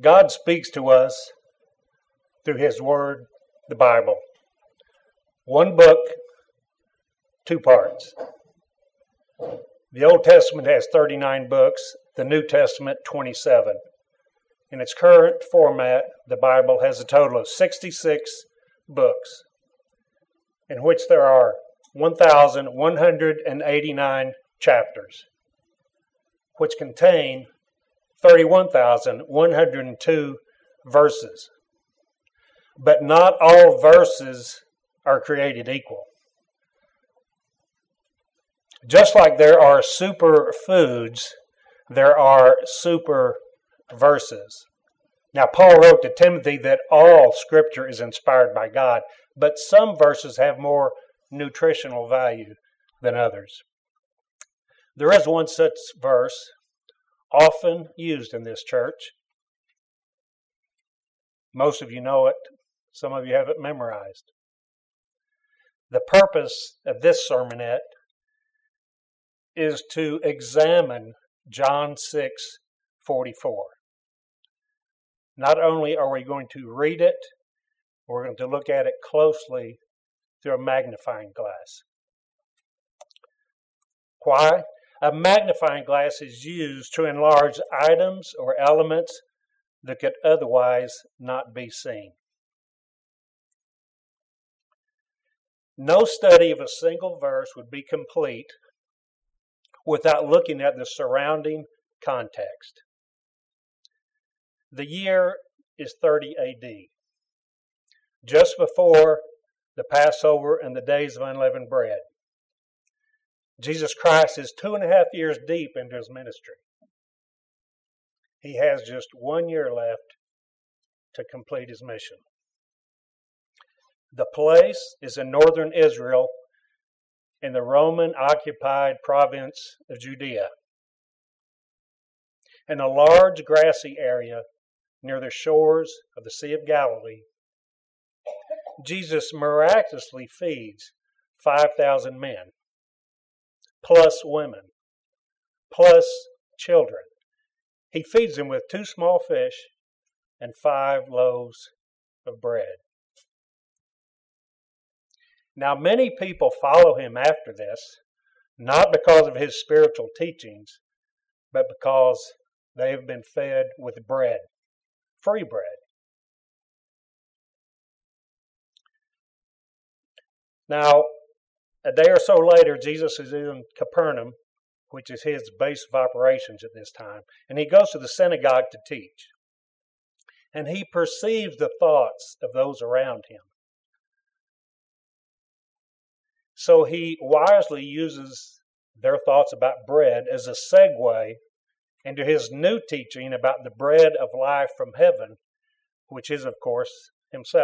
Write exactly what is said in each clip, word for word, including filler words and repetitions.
God speaks to us through His Word, the Bible. One book, two parts. The Old Testament has thirty-nine books, the New Testament twenty-seven. In its current format, the Bible has a total of sixty-six books, in which there are one thousand one hundred eighty-nine chapters, which contain thirty-one thousand one hundred two verses. But not all verses are created equal. Just like there are super foods, there are super verses. Now, Paul wrote to Timothy that all Scripture is inspired by God, but some verses have more nutritional value than others. There is one such verse often used in this church. Most of you know it. Some of you have it memorized. The purpose of this sermonette is to examine John six forty-four. Not only are we going to read it, we're going to look at it closely through a magnifying glass. Why? A magnifying glass is used to enlarge items or elements that could otherwise not be seen. No study of a single verse would be complete without looking at the surrounding context. The year is thirty A D, just before the Passover and the days of unleavened bread. Jesus Christ is two and a half years deep into His ministry. He has just one year left to complete His mission. The place is in northern Israel in the Roman-occupied province of Judea, in a large grassy area near the shores of the Sea of Galilee. Jesus miraculously feeds five thousand men, plus women, plus children. He feeds them with two small fish and five loaves of bread. Now, many people follow Him after this, not because of His spiritual teachings, but because they have been fed with bread, free bread. Now, a day or so later, Jesus is in Capernaum, which is His base of operations at this time, and He goes to the synagogue to teach. And He perceives the thoughts of those around Him. So He wisely uses their thoughts about bread as a segue into His new teaching about the bread of life from heaven, which is, of course, Himself.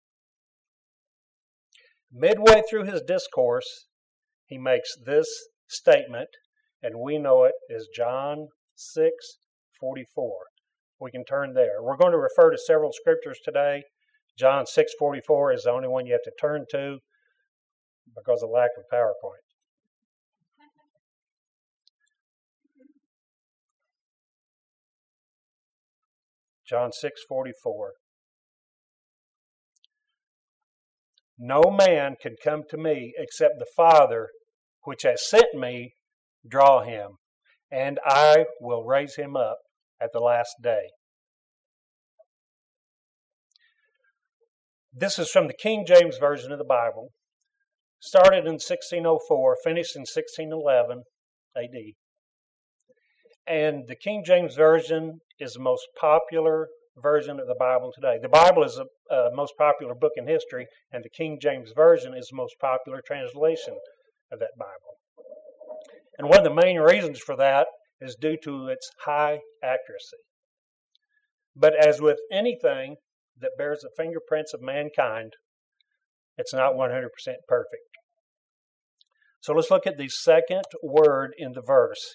Midway through His discourse, He makes this statement, and we know it as John six forty-four. We can turn there. We're going to refer to several scriptures today. John six forty-four is the only one you have to turn to because of lack of PowerPoint. John six forty-four. No man can come to me except the Father which has sent me draw him, and I will raise him up at the last day. This is from the King James Version of the Bible. Started in sixteen oh four, finished in sixteen eleven A D. And the King James Version is the most popular version of the Bible today. The Bible is the uh, most popular book in history, and the King James Version is the most popular translation of that Bible. And one of the main reasons for that is due to its high accuracy. But as with anything that bears the fingerprints of mankind, it's not one hundred percent perfect. So let's look at the second word in the verse.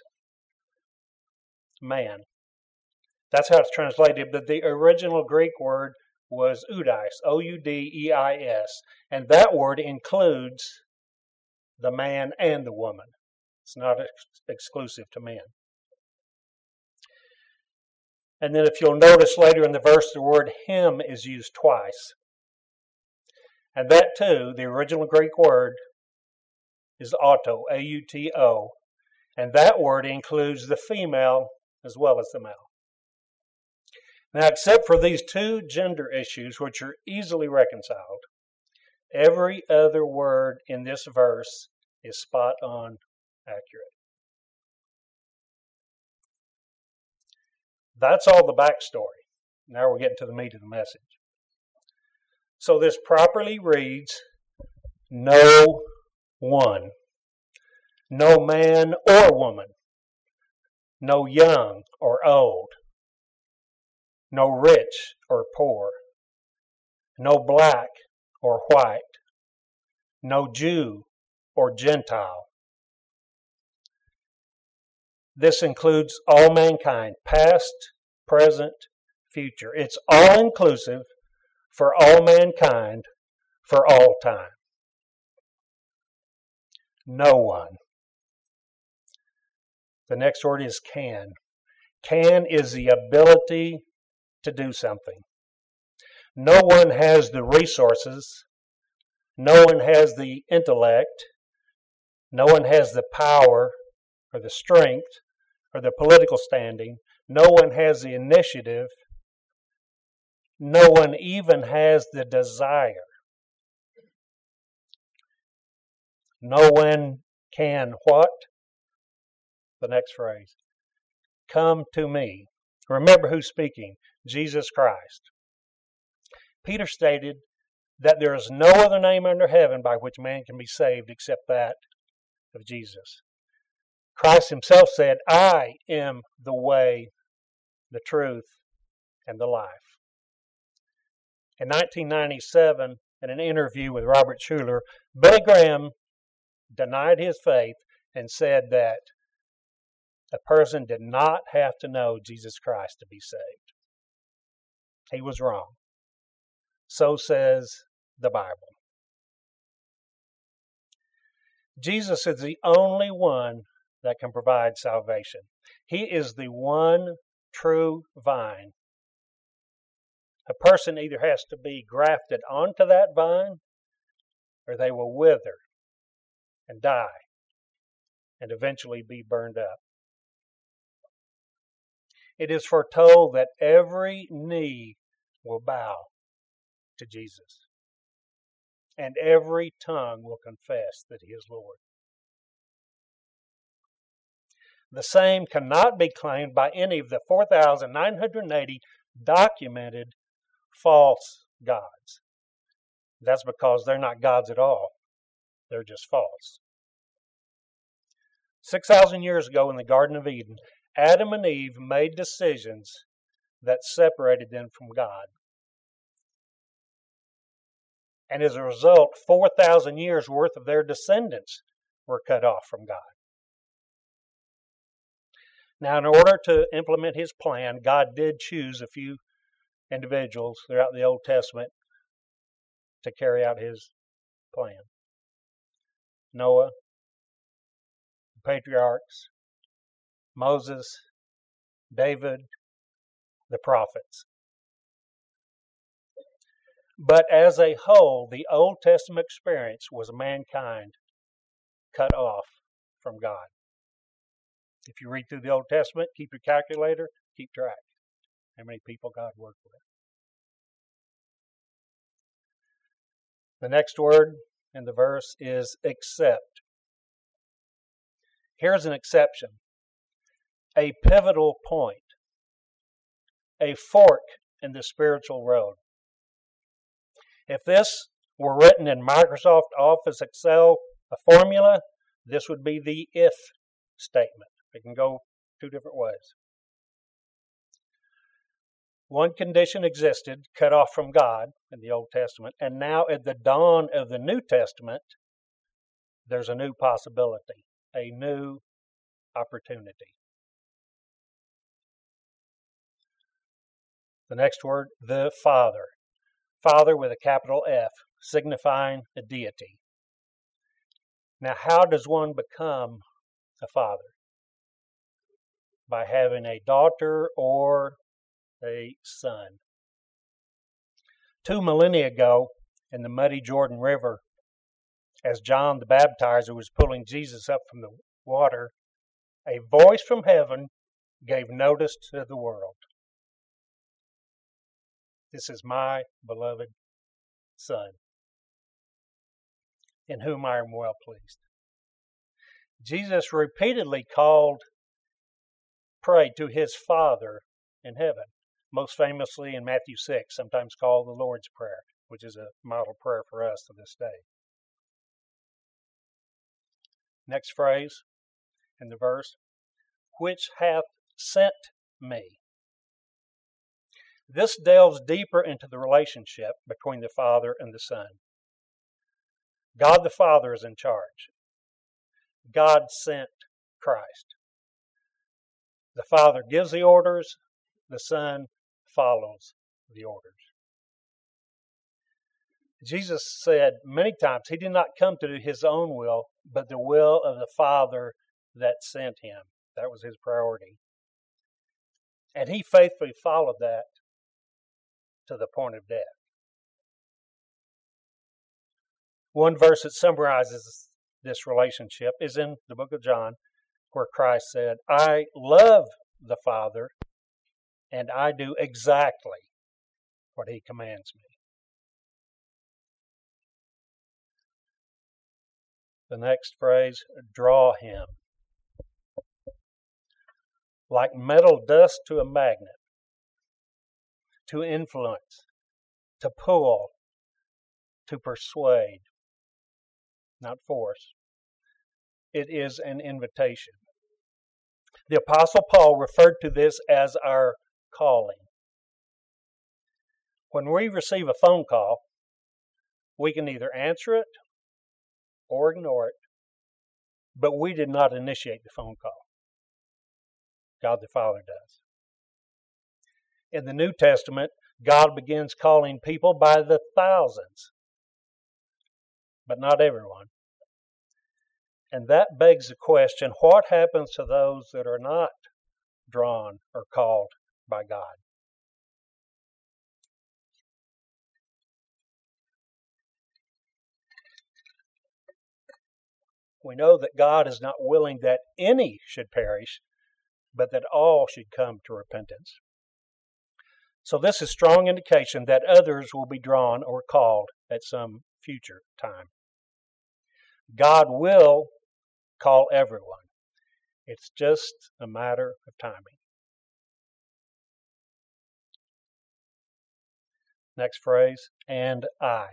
Man. That's how it's translated, but the original Greek word was oudis, O U D E I S, and that word includes the man and the woman. It's not ex- exclusive to men. And then if you'll notice later in the verse, the word him is used twice. And that too, the original Greek word is auto, A U T O. And that word includes the female as well as the male. Now, except for these two gender issues, which are easily reconciled, every other word in this verse is spot on accurate. That's all the backstory. Now we're getting to the meat of the message. So this properly reads, no one, no man or woman, no young or old, no rich or poor, no black or white, no Jew or Gentile. This includes all mankind, past, present, future. It's all inclusive for all mankind for all time. No one. The next word is can. Can is the ability to do something. No one has the resources. No one has the intellect. No one has the power or the strength or the political standing. No one has the initiative. No one even has the desire. No one can what? The next phrase. Come to me. Remember who's speaking. Jesus Christ. Peter stated that there is no other name under heaven by which man can be saved except that of Jesus. Christ himself said, I am the way, the truth, and the life. In nineteen ninety-seven, in an interview with Robert Schuller, Billy Graham denied his faith and said that a person did not have to know Jesus Christ to be saved. He was wrong. So says the Bible. Jesus is the only one that can provide salvation. He is the one true vine. A person either has to be grafted onto that vine or they will wither and die and eventually be burned up. It is foretold that every knee will bow to Jesus and every tongue will confess that he is Lord. The same cannot be claimed by any of the four thousand nine hundred eighty documented false gods. That's because they're not gods at all. They're just false. six thousand years ago in the Garden of Eden, Adam and Eve made decisions that separated them from God. And as a result, four thousand years worth of their descendants were cut off from God. Now, in order to implement his plan, God did choose a few individuals throughout the Old Testament to carry out his plan. Noah, the patriarchs, Moses, David, the prophets. But as a whole, the Old Testament experience was mankind cut off from God. If you read through the Old Testament, keep your calculator, keep track how many people God worked with. The next word in the verse is except. Here's an exception. A pivotal point. A fork in the spiritual road. If this were written in Microsoft Office Excel, a formula, this would be the if statement. It can go two different ways. One condition existed, cut off from God in the Old Testament, and now at the dawn of the New Testament, there's a new possibility, a new opportunity. The next word, the Father. Father with a capital F, signifying a deity. Now, how does one become a father? By having a daughter or a son. Two millennia ago, in the muddy Jordan River, as John the Baptizer was pulling Jesus up from the water, a voice from heaven gave notice to the world. This is my beloved Son, in whom I am well pleased. Jesus repeatedly called, prayed to his Father in heaven, most famously in Matthew six, sometimes called the Lord's Prayer, which is a model prayer for us to this day. Next phrase in the verse, which hath sent me. This delves deeper into the relationship between the Father and the Son. God the Father is in charge. God sent Christ. The Father gives the orders, the Son follows the orders. Jesus said many times he did not come to do his own will, but the will of the Father that sent him. That was his priority. And he faithfully followed that to the point of death. One verse that summarizes this relationship is in the book of John, where Christ said, I love the Father, and I do exactly what he commands me. The next phrase, draw him. Like metal dust to a magnet, to influence, to pull, to persuade, not force. It is an invitation. The Apostle Paul referred to this as our calling. When we receive a phone call, we can either answer it or ignore it, but we did not initiate the phone call. God the Father does. In the New Testament, God begins calling people by the thousands, but not everyone. And that begs the question, what happens to those that are not drawn or called by God? We know that God is not willing that any should perish, but that all should come to repentance. So this is strong indication that others will be drawn or called at some future time. God will call everyone. It's just a matter of timing. Next phrase, and I.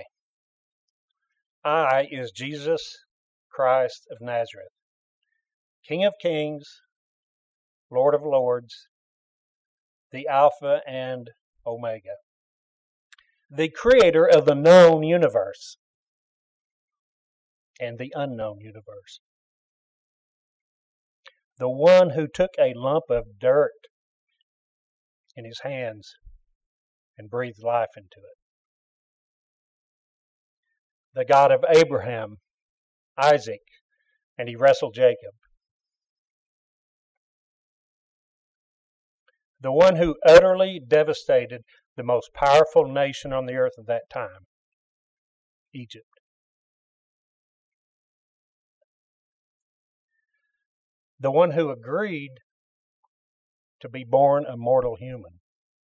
I is Jesus Christ of Nazareth, King of Kings, Lord of Lords, the Alpha and Omega, the creator of the known universe and the unknown universe, the one who took a lump of dirt in his hands and breathed life into it, the God of Abraham, Isaac, and he wrestled Jacob, the one who utterly devastated the most powerful nation on the earth at that time, Egypt. The one who agreed to be born a mortal human.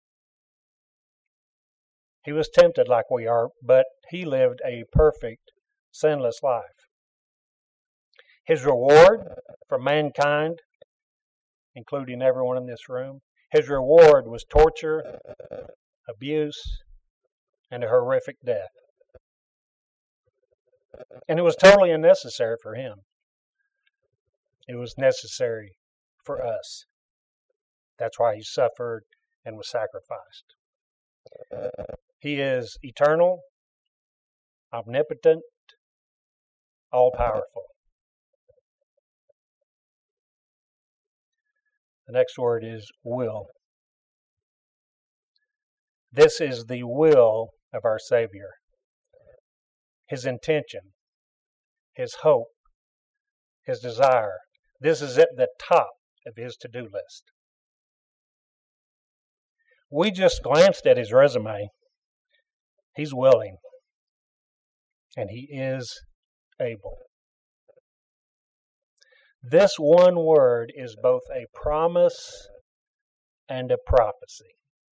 He was tempted like we are, but he lived a perfect, sinless life. His reward for mankind, including everyone in this room, his reward was torture, abuse, and a horrific death. And it was totally unnecessary for him. It was necessary for us. That's why he suffered and was sacrificed. He is eternal, omnipotent, all-powerful. The next word is will. This is the will of our Savior. His intention, his hope, his desire. This is at the top of his to-do list. We just glanced at his resume. He's willing. And he is able. This one word is both a promise and a prophecy.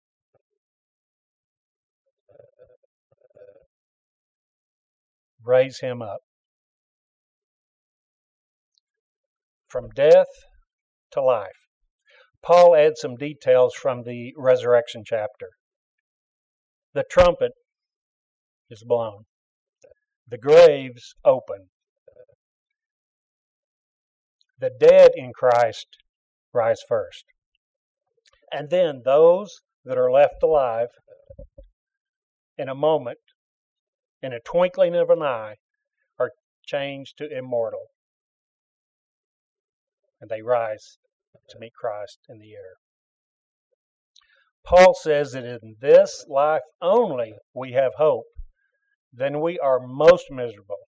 Raise him up. From death to life. Paul adds some details from the resurrection chapter. The trumpet is blown. The graves open. The dead in Christ rise first. And then those that are left alive, in a moment, in a twinkling of an eye, are changed to immortal. And they rise to meet Christ in the air. Paul says that in this life only we have hope. Then we are most miserable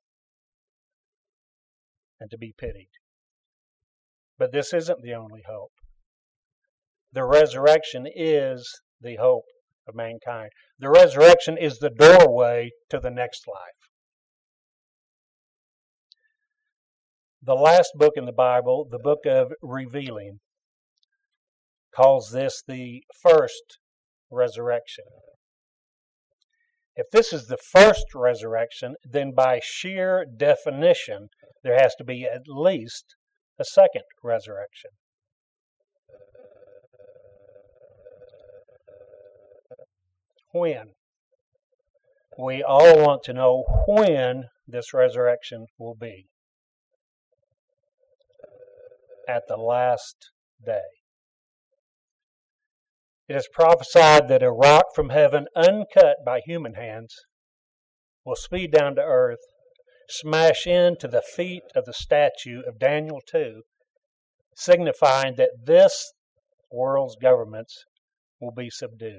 and to be pitied. But this isn't the only hope. The resurrection is the hope of mankind. The resurrection is the doorway to the next life. The last book in the Bible, the book of Revealing, calls this the first resurrection. If this is the first resurrection, then by sheer definition, there has to be at least a second resurrection. When? We all want to know when this resurrection will be. At the last day. It is prophesied that a rock from heaven, uncut by human hands, will speed down to earth, smash into the feet of the statue of Daniel two, signifying that this world's governments will be subdued.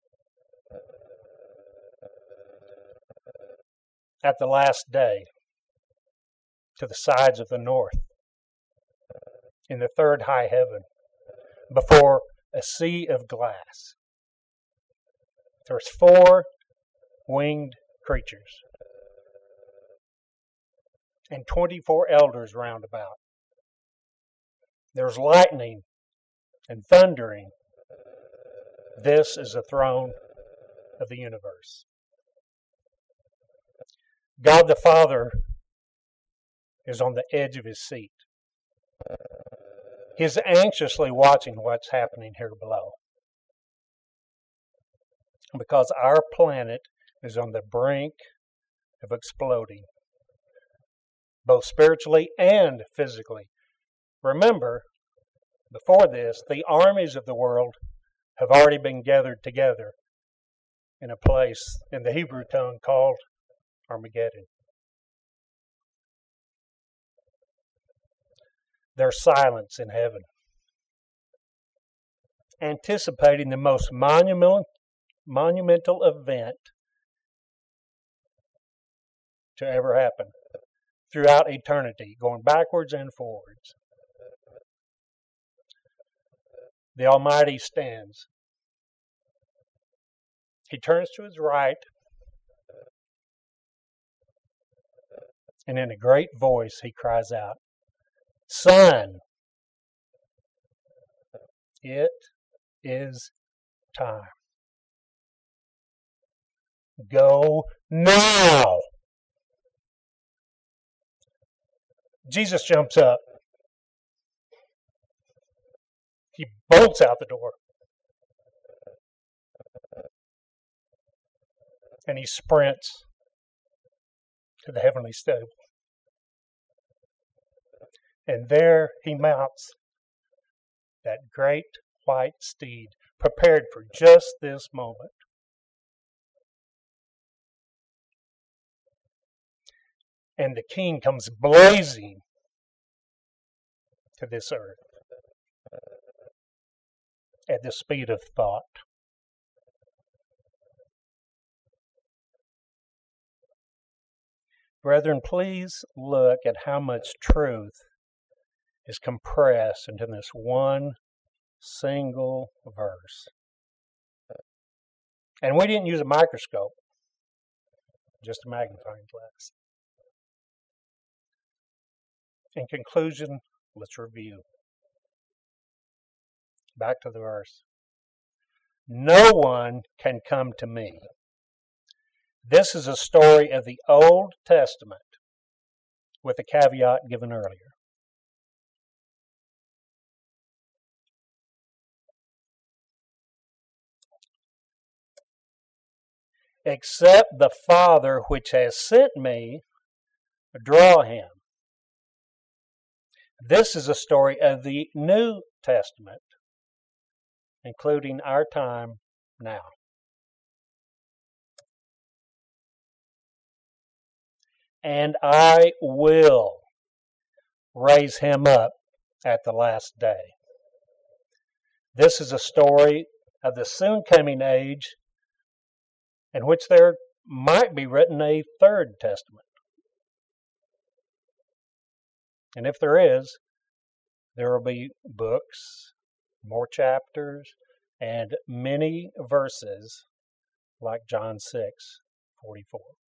At the last day, to the sides of the north, in the third high heaven, before a sea of glass, there's four winged creatures and twenty-four elders round about. There's lightning and thundering. This is the throne of the universe. God the Father is on the edge of his seat. He's anxiously watching what's happening here below. Because our planet is on the brink of exploding, both spiritually and physically. Remember, before this, the armies of the world have already been gathered together in a place in the Hebrew tongue called Armageddon. There's silence in heaven, anticipating the most monumental, monumental event to ever happen throughout eternity, going backwards and forwards. The Almighty stands. He turns to his right, and in a great voice he cries out, "Son, it is time. Go now." Jesus jumps up. He bolts out the door. And he sprints to the heavenly stable. And there he mounts that great white steed, prepared for just this moment. And the King comes blazing to this earth at the speed of thought. Brethren, please look at how much truth is compressed into this one single verse. And we didn't use a microscope, just a magnifying glass. In conclusion, let's review. Back to the verse. No one can come to me. This is a story of the Old Testament with the caveat given earlier. Except the Father which has sent me, draw him. This is a story of the New Testament, including our time now. And I will raise him up at the last day. This is a story of the soon coming age in which there might be written a third testament. And if there is, there will be books, more chapters, and many verses like John six forty-four.